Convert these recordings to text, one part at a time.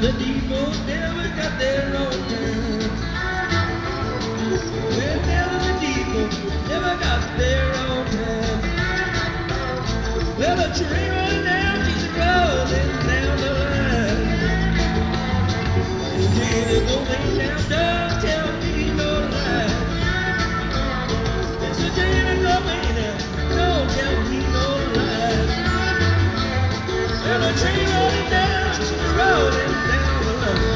The depot never got there on time. Well, never the depot never got there on time. Well, the train running down, she's rolling down the line. Jenny going down, don't tell me no lie. It's a Jenny going down, don't tell me no lie. Well, the train running down, she's rolling down the line.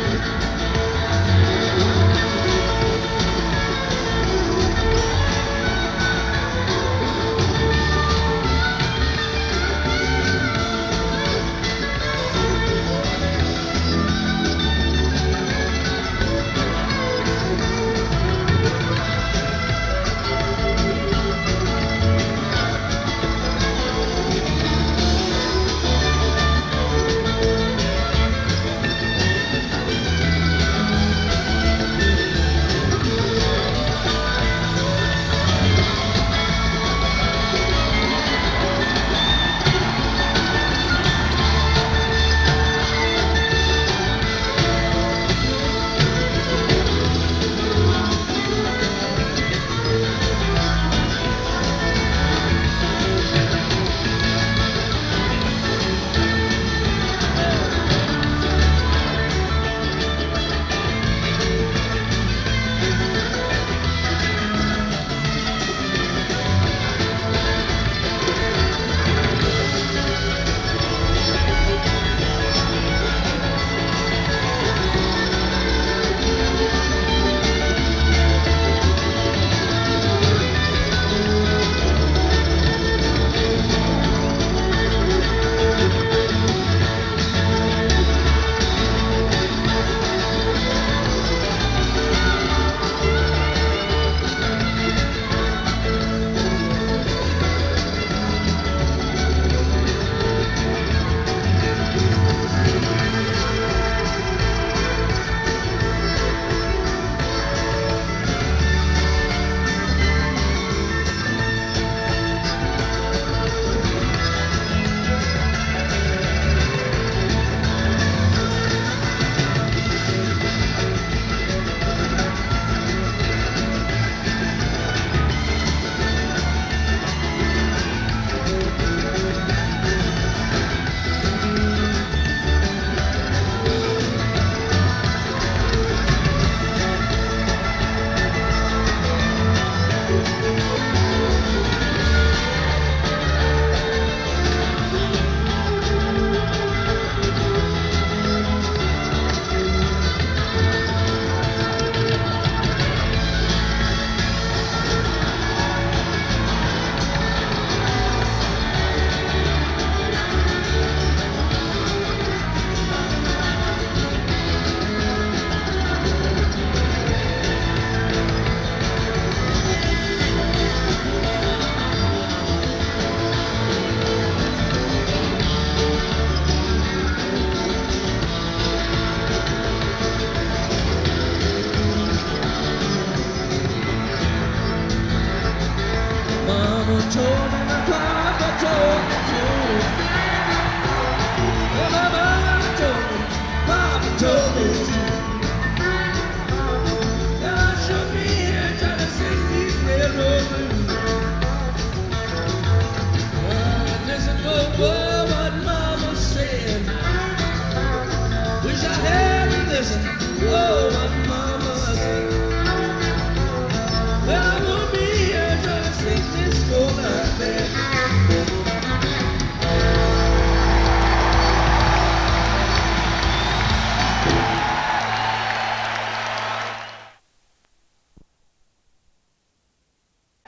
Mama told me, my papa told me too. Well, my mama told me, papa told me too. Well, I should be here trying to sing these railroad blues. Listen for what mama said. Wish I had listened. Oh,